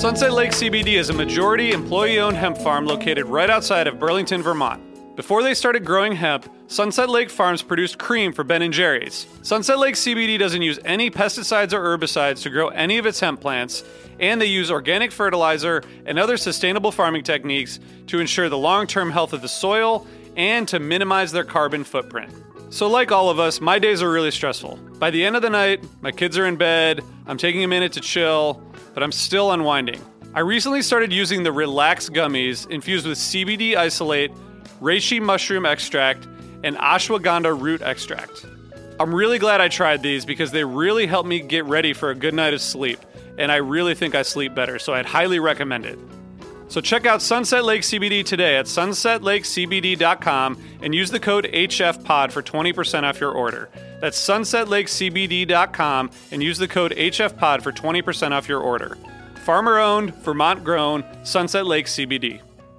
Sunset Lake CBD is a majority employee-owned hemp farm located right outside of Burlington, Vermont. Before they started growing hemp, Sunset Lake Farms produced cream for Ben & Jerry's. Sunset Lake CBD doesn't use any pesticides or herbicides to grow any of its hemp plants, and they use organic fertilizer and other sustainable farming techniques to ensure the long-term health of the soil and to minimize their carbon footprint. So like all of us, my days are really stressful. By the end of the night, my kids are in bed, I'm taking a minute to chill, but I'm still unwinding. I recently started using the Relax gummies infused with CBD isolate, reishi mushroom extract, and ashwagandha root extract. I'm really glad I tried these because they really helped me get ready for a good night of sleep, and I really think I sleep better, so I'd highly recommend it. So check out Sunset Lake CBD today at sunsetlakecbd.com and use the code HFPOD for 20% off your order. That's sunsetlakecbd.com and use the code HFPOD for 20% off your order. Farmer-owned, Vermont-grown, Sunset Lake CBD.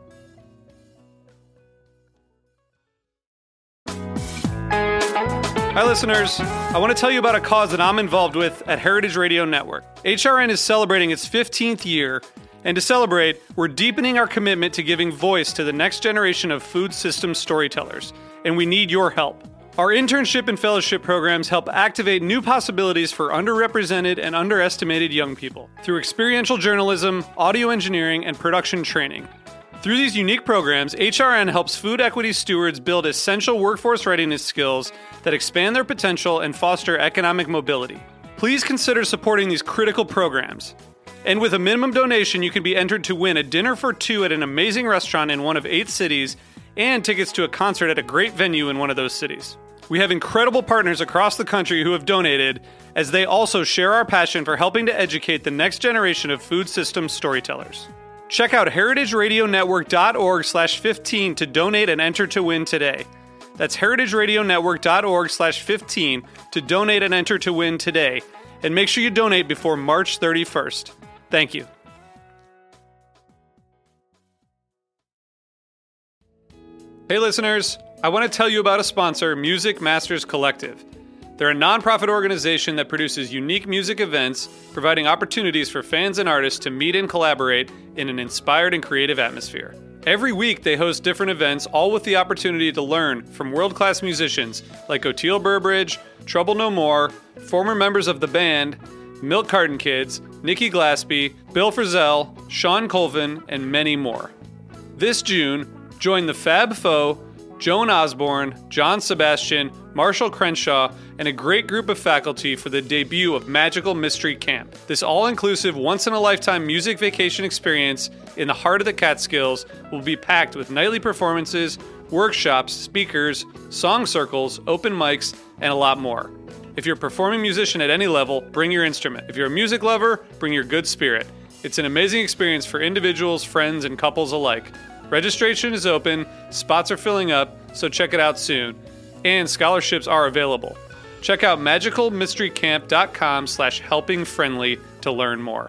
Hi listeners, I want to tell you about a cause that I'm involved with at Heritage Radio Network. HRN is celebrating its 15th year, and to celebrate, we're deepening our commitment to giving voice to the next generation of food systems storytellers, and we need your help. Our internship and fellowship programs help activate new possibilities for underrepresented and underestimated young people through experiential journalism, audio engineering, and production training. Through these unique programs, HRN helps food equity stewards build essential workforce readiness skills that expand their potential and foster economic mobility. Please consider supporting these critical programs. And with a minimum donation, you can be entered to win a dinner for two at an amazing restaurant in one of 8 cities and tickets to a concert at a great venue in one of those cities. We have incredible partners across the country who have donated, as they also share our passion for helping to educate the next generation of food systems storytellers. Check out heritageradionetwork.org/15 to donate and enter to win today. That's heritageradionetwork.org/15 to donate and enter to win today. And make sure you donate before March 31st. Thank you. Hey listeners, I want to tell you about a sponsor, Music Masters Collective. They're a nonprofit organization that produces unique music events, providing opportunities for fans and artists to meet and collaborate in an inspired and creative atmosphere. Every week, they host different events, all with the opportunity to learn from world-class musicians like Oteil Burbridge, Trouble No More, former members of the band, Milk Carton Kids, Nikki Glaspie, Bill Frisell, Sean Colvin, and many more. This June, join the Fab Four, Joan Osborne, John Sebastian, Marshall Crenshaw, and a great group of faculty for the debut of Magical Mystery Camp. This all-inclusive, once-in-a-lifetime music vacation experience in the heart of the Catskills will be packed with nightly performances, workshops, speakers, song circles, open mics, and a lot more. If you're a performing musician at any level, bring your instrument. If you're a music lover, bring your good spirit. It's an amazing experience for individuals, friends, and couples alike. Registration is open, spots are filling up, so check it out soon. And scholarships are available. Check out magicalmysterycamp.com/helpingfriendly to learn more.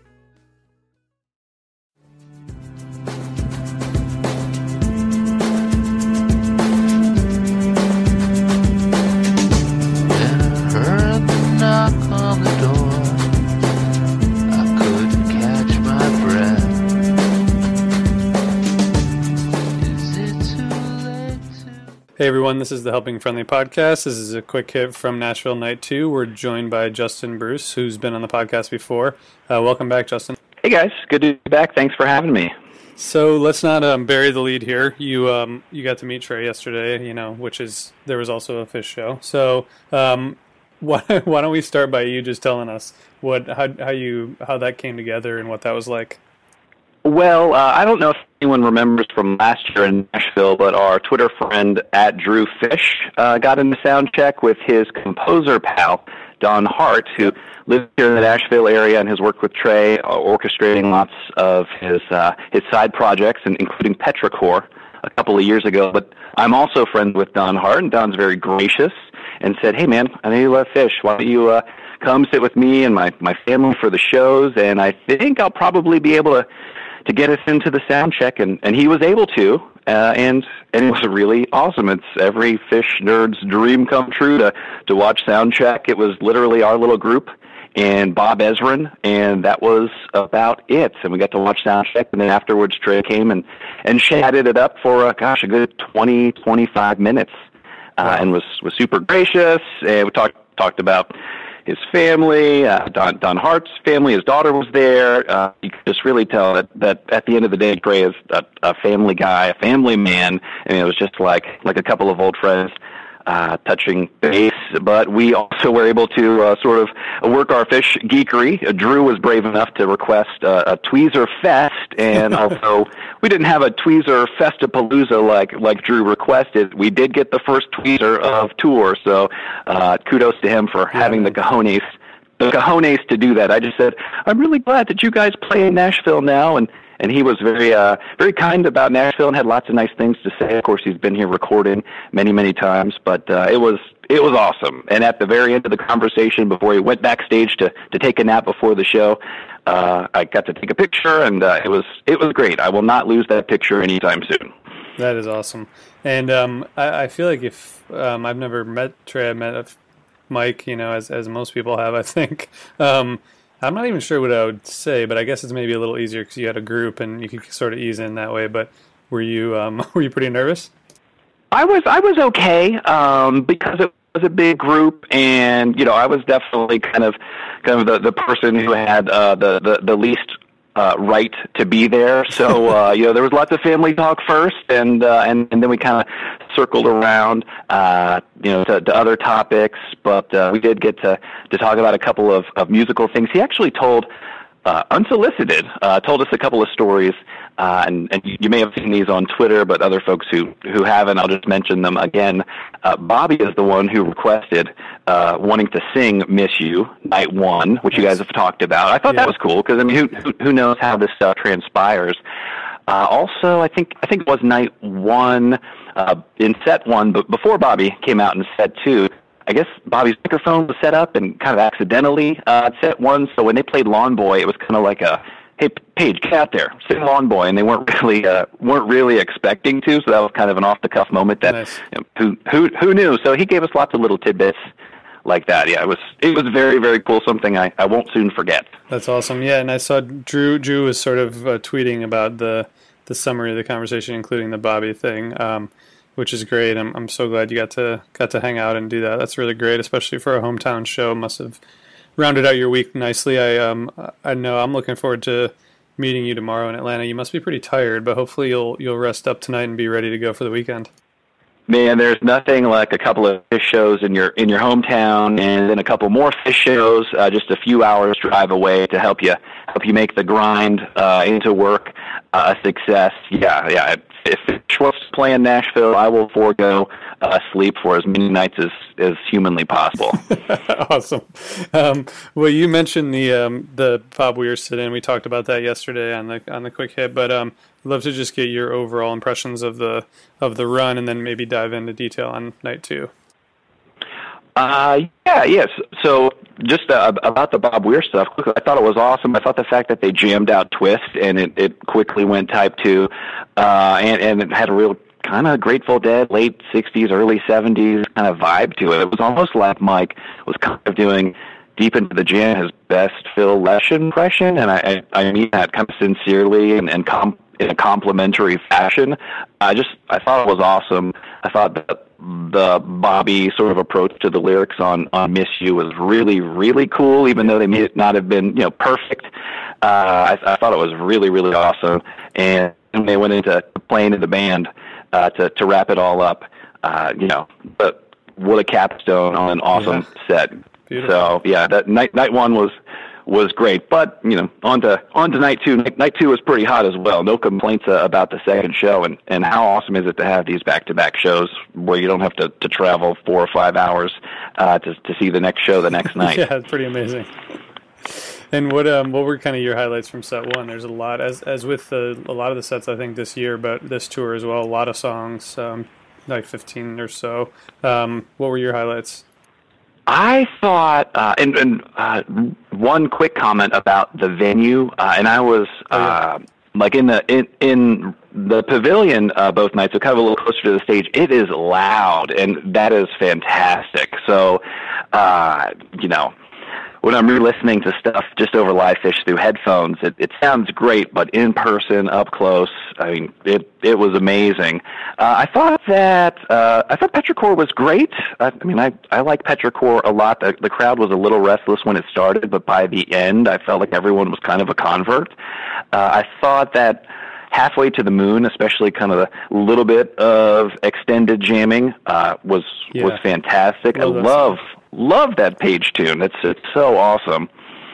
When I heard the knock on the door, I couldn't catch my breath. Hey everyone, this is the Helping Friendly Podcast. This is a quick hit from Nashville Night 2. We're joined by Justin Bruce, who's been on the podcast before. Welcome back, Justin. Hey guys, good to be back. Thanks for having me. So let's not bury the lead here. You got to meet Trey yesterday, there was also a Fish show. So why don't we start by you just telling us how that came together and what that was like? Well, I don't know if anyone remembers from last year in Nashville, but our Twitter friend @DrewFish got into sound check with his composer pal, Don Hart, who lives here in the Nashville area and has worked with Trey, orchestrating lots of his side projects, and including Petrichor a couple of years ago. But I'm also friends with Don Hart, and Don's very gracious and said, "Hey man, I know you love Fish. Why don't you come sit with me and my family for the shows? And I think I'll probably be able to get us into the sound check," and he was able to, and it was really awesome. It's every Fish nerd's dream come true to watch sound check. It was literally our little group, and Bob Ezrin, and that was about it. And we got to watch soundcheck, and then afterwards Trey came and chatted it up for, a good 20, 25 minutes, and was super gracious, and we talked about his family, Don Hart's family. His daughter was there. You could just really tell that at the end of the day, Trey is a family guy, a family man, and it was just like a couple of old friends touching base. But we also were able to sort of work our fish geekery. Drew was brave enough to request a Tweezer Fest, and although we didn't have a Tweezer Festapalooza like Drew requested, we did get the first Tweezer of tour. So kudos to him for having the cojones to do that. I just said, I'm really glad that you guys play in Nashville now, and he was very kind about Nashville and had lots of nice things to say. Of course, he's been here recording many, many times, but it was awesome. And at the very end of the conversation, before he went backstage to take a nap before the show, I got to take a picture, and it was great. I will not lose that picture anytime soon. That is awesome. And I feel like if I've never met Trey, I met Mike, as most people have, I think. I'm not even sure what I would say, but I guess it's maybe a little easier because you had a group and you could sort of ease in that way. But were you pretty nervous? I was okay because it was a big group, and I was definitely kind of the person who had the least right to be there. So there was lots of family talk first, and then we kind of circled around to other topics. But we did get to talk about a couple of musical things. He actually told unsolicited told us a couple of stories. And you may have seen these on Twitter, but other folks who haven't, I'll just mention them again. Bobby is the one who requested wanting to sing "Miss You" night one, which you guys have talked about. I thought that was cool because who knows how this stuff transpires. Also, I think it was night one in set one, but before Bobby came out in set two. I guess Bobby's microphone was set up and kind of accidentally at set one. So when they played Lawn Boy, it was kind of like a, hey, Paige, get out there, sing Lawn Boy, and they weren't really expecting to. So that was kind of an off the cuff moment that nice. Who knew? So he gave us lots of little tidbits like that. Yeah, it was very, very cool. Something I won't soon forget. That's awesome. Yeah, and I saw Drew was sort of tweeting about the summary of the conversation, including the Bobby thing. Which is great. I'm so glad you got to hang out and do that. That's really great, especially for a hometown show. Must have rounded out your week nicely. I know I'm looking forward to meeting you tomorrow in Atlanta. You must be pretty tired, but hopefully you'll rest up tonight and be ready to go for the weekend. Man, there's nothing like a couple of fish shows in your hometown, and then a couple more fish shows just a few hours drive away to help you make the grind into work a success. Yeah. If Fish wants to play in Nashville, I will forego sleep for as many nights as humanly possible. Awesome. Well, you mentioned the Bob Weir sit-in. We talked about that yesterday on the quick hit, but I'd love to just get your overall impressions of the run, and then maybe dive into detail on night two. Yes. So just about the Bob Weir stuff, I thought it was awesome. I thought the fact that they jammed out Twist and it quickly went type 2, and it had a real kind of Grateful Dead, late 60s, early 70s kind of vibe to it. It was almost like Mike was kind of doing Deep Into the Jam his best Phil Lesh impression, and I mean that kind of sincerely and in a complimentary fashion. I thought it was awesome. I thought that the Bobby sort of approach to the lyrics on Miss You was really, really cool, even though they may not have been, perfect. I thought it was really, really awesome. And they went into playing in the band to wrap it all up, but what a capstone on an awesome set. Beautiful. So yeah, that night one was great, but on to night two. Night two was pretty hot as well. No complaints about the second show, and how awesome is it to have these back-to-back shows where you don't have to travel 4 or 5 hours to see the next show the next night. Yeah, it's pretty amazing. And what were kind of your highlights from set one? There's a lot, as with a lot of the sets I think this year, but this tour as well. A lot of songs, like 15 or so. What were your highlights? I thought, and one quick comment about the venue, and I was like in the pavilion both nights, so kind of a little closer to the stage. It is loud, and that is fantastic. So, when I'm re-listening to stuff just over Livefish through headphones, it sounds great, but in person, up close, I mean, it was amazing. I thought Petrichor was great. I like Petrichor a lot. The crowd was a little restless when it started, but by the end, I felt like everyone was kind of a convert. I thought that Halfway to the Moon, especially kind of a little bit of extended jamming, was fantastic. I love that Page tune. It's so awesome.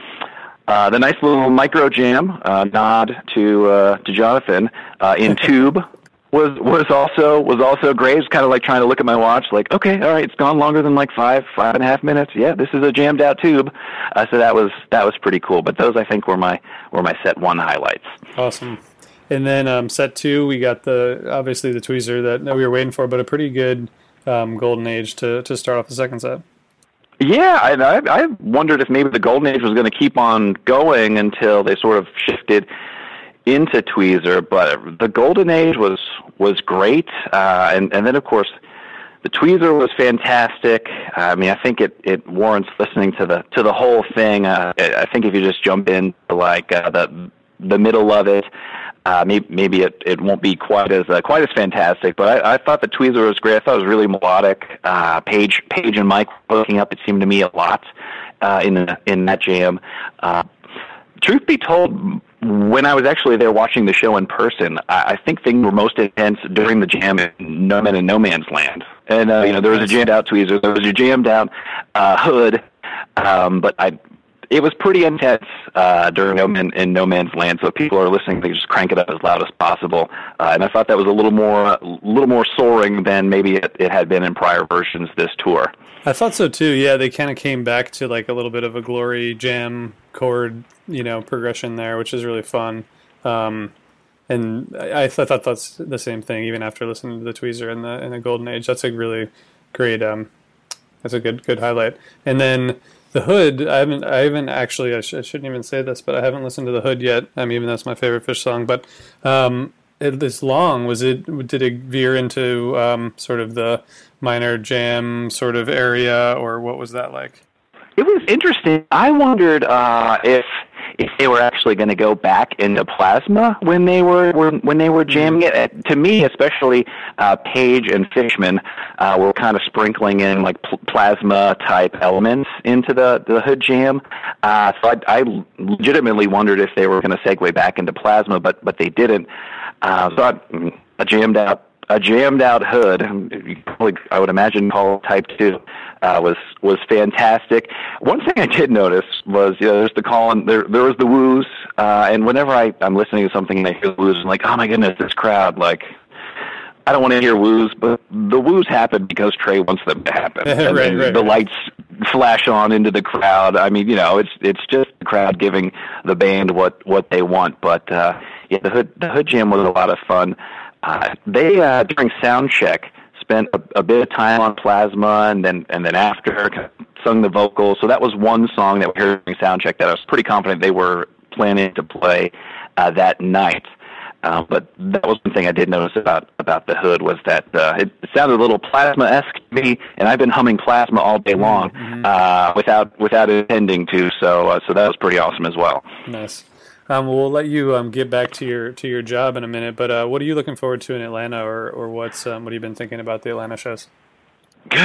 The nice little micro jam nod to Jonathan in Tube was also great. It's kind of like trying to look at my watch, like, okay, all right, it's gone longer than like five and a half minutes. Yeah, this is a jammed out Tube. So that was pretty cool. But those, I think, were my set one highlights. Awesome. And then set two, we got obviously the tweezer that we were waiting for, but a pretty good Golden Age to start off the second set. Yeah, I wondered if maybe the Golden Age was going to keep on going until they sort of shifted into tweezer, but the Golden Age was great, and then of course the tweezer was fantastic. I mean, I think it warrants listening to the whole thing. I think if you just jump in to like the middle of it, maybe it won't be quite as fantastic, but I thought the tweezer was great. I thought it was really melodic. Page and Mike hooking up, it seemed to me, a lot in that jam. Truth be told, when I was actually there watching the show in person, I think things were most intense during the jam in No Man and No Man's Land. And there was a jammed out tweezer, there was a jammed out Hood, but it was pretty intense during No Man's Land. So if people are listening, they just crank it up as loud as possible. And I thought that was a little more soaring than maybe it had been in prior versions this tour. I thought so too. Yeah, they kind of came back to like a little bit of a glory jam chord, progression there, which is really fun. And I thought that's the same thing even after listening to the tweezer in the Golden Age. That's a really great. That's a good highlight. And then the Hood, I haven't actually. I shouldn't even say this, but I haven't listened to the Hood yet. Even that's my favorite Fish song. But this long did it veer into sort of the minor jam sort of area, or what was that like? It was interesting. I wondered if they were actually going to go back into plasma when they were jamming it. To me, especially, Page and Fishman were kind of sprinkling in like plasma type elements into the Hood jam. So I legitimately wondered if they were going to segue back into plasma, but they didn't. So a jammed out Hood, I would imagine call Type 2, was fantastic. One thing I did notice was, there's the call and there was the woos, and whenever I'm listening to something and I hear the woos, I'm like, oh my goodness, this crowd, like, I don't want to hear woos, but the woos happen because Trey wants them to happen. Right. The lights flash on into the crowd. I mean, it's just the crowd giving the band what they want. But the Hood jam was a lot of fun. They during sound check spent a bit of time on plasma, and then after sung the vocals. So that was one song that we heard during sound check that I was pretty confident they were planning to play that night. But that was one thing I did notice about the Hood was that it sounded a little plasma-esque to me, and I've been humming plasma all day long without intending to. So that was pretty awesome as well. Nice. We'll let you get back to your job in a minute, but what are you looking forward to in Atlanta, or what have you been thinking about the Atlanta shows? Good.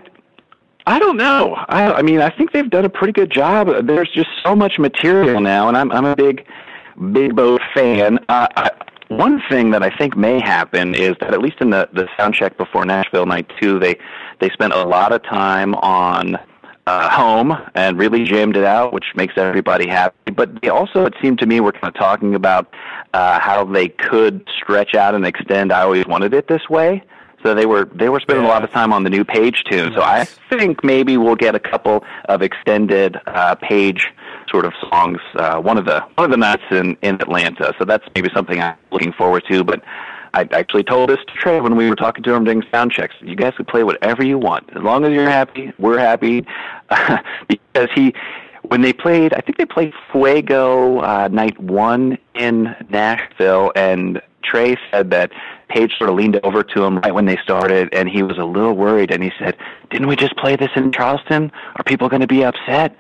I don't know. I think they've done a pretty good job. There's just so much material now, and I'm a big Boat fan. One thing that I think may happen is that at least in the sound check before Nashville Night 2, they spent a lot of time on Home and really jammed it out, which makes everybody happy. But they also, it seemed to me, were kind of talking about how they could stretch out and extend I Always Wanted It This Way. So they were spending a lot of time on the new Page tune. Nice. So I think maybe we'll get a couple of extended Page sort of songs one of the nights in Atlanta. So that's maybe something I'm looking forward to. But I actually told this to Trey when we were talking to him during sound checks. You guys can play whatever you want. As long as you're happy, we're happy. Because when they played, I think they played Fuego night one in Nashville, and Trey said that Page sort of leaned over to him right when they started, and he was a little worried, and he said, "Didn't we just play this in Charleston? Are people going to be upset?"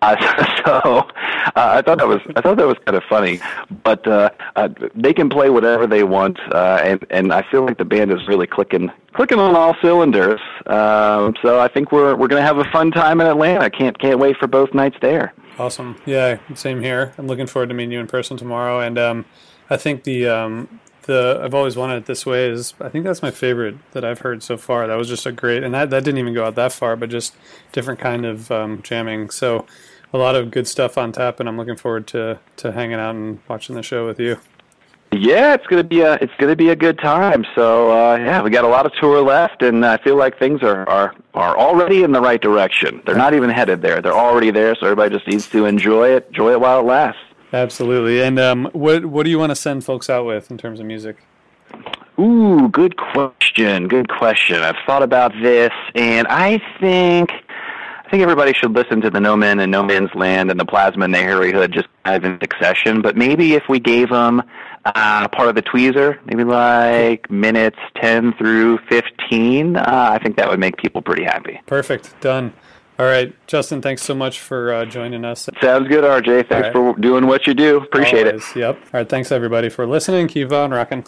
I thought that was kind of funny, but they can play whatever they want, and I feel like the band is really clicking on all cylinders. So I think we're going to have a fun time in Atlanta. Can't wait for both nights there. Awesome. Yeah, same here. I'm looking forward to meeting you in person tomorrow, and I think the I've always wanted it this way is, I think that's my favorite that I've heard so far. That was just a great, and that didn't even go out that far, but just different kind of jamming. So a lot of good stuff on tap, and I'm looking forward to hanging out and watching the show with you. Yeah, it's gonna be a good time. So yeah, we got a lot of tour left, and I feel like things are already in the right direction. They're not even headed there; they're already there. So everybody just needs to enjoy it while it lasts. Absolutely. And what do you want to send folks out with in terms of music? Ooh, good question. I've thought about this, and I think everybody should listen to the No Men and No Man's Land and the Plasma and the Harry Hood just kind of in succession. But maybe if we gave them part of the tweezer, maybe like minutes 10 through 15, I think that would make people pretty happy. Perfect. Done. All right, Justin, thanks so much for joining us. Sounds good, RJ. Thanks for doing what you do. Appreciate it. Yep. All right, thanks, everybody, for listening. Keep on rocking.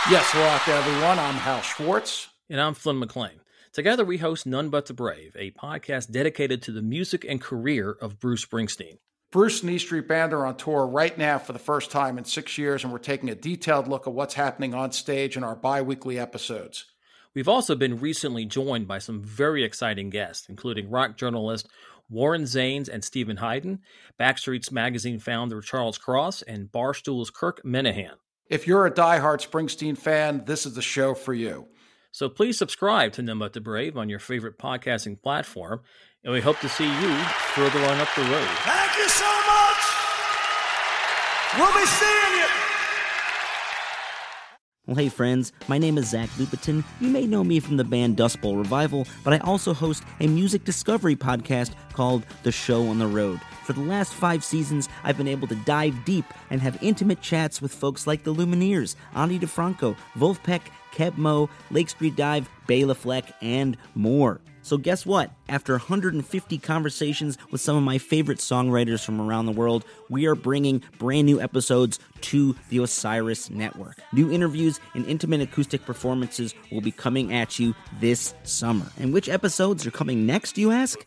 Yes, hello out there, everyone. I'm Hal Schwartz. And I'm Flynn McLean. Together we host None But the Brave, a podcast dedicated to the music and career of Bruce Springsteen. Bruce and E Street Band are on tour right now for the first time in 6 years, and we're taking a detailed look at what's happening on stage in our bi-weekly episodes. We've also been recently joined by some very exciting guests, including rock journalist Warren Zanes and Stephen Hyden, Backstreet's Magazine founder Charles Cross, and Barstool's Kirk Minahan. If you're a diehard Springsteen fan, this is the show for you. So please subscribe to None But the Brave on your favorite podcasting platform, and we hope to see you further on up the road. Thank you so much. We'll be seeing you. Well, hey friends, my name is Zach Lupetin. You may know me from the band Dust Bowl Revival, but I also host a music discovery podcast called The Show on the Road. For the last 5 seasons, I've been able to dive deep and have intimate chats with folks like the Lumineers, Ani DeFranco, Wolfpack, Keb Mo, Lake Street Dive, Bela Fleck, and more. So guess what? After 150 conversations with some of my favorite songwriters from around the world, we are bringing brand new episodes to the Osiris Network. New interviews and intimate acoustic performances will be coming at you this summer. And which episodes are coming next, you ask?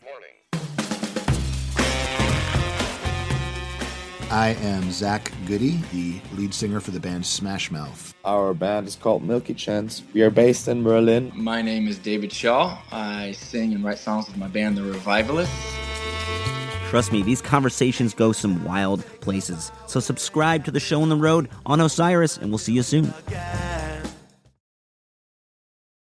I am Zach Goody, the lead singer for the band Smash Mouth. Our band is called Milky Chance. We are based in Berlin. My name is David Shaw. I sing and write songs with my band, The Revivalists. Trust me, these conversations go some wild places. So subscribe to The Show on the Road on Osiris, and we'll see you soon.